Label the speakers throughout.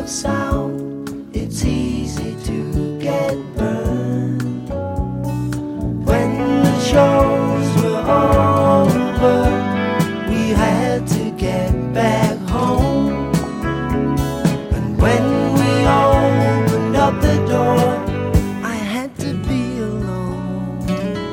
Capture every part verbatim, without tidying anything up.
Speaker 1: of sound, it's easy to get burned. When the shows were over, we had to get back home. And when we opened up the door, I had to be alone.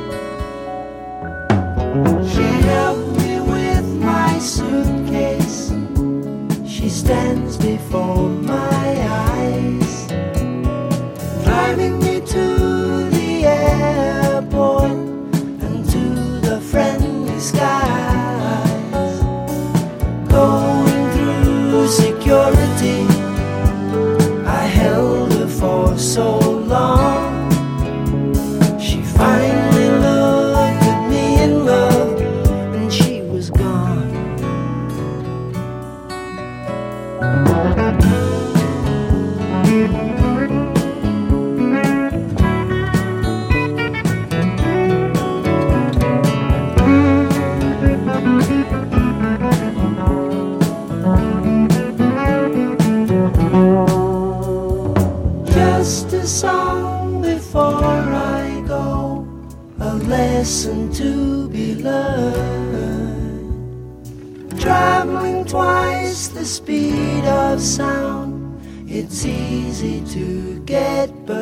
Speaker 1: She helped me with my suitcase. She stands before my eyes, driving me to the airport and to the friendly skies. Going through security, I held her for so long. She finally looked at me in love, and she was gone. Just a song before I go, a lesson to be learned. Traveling twice the speed of sound, it's easy to get burned.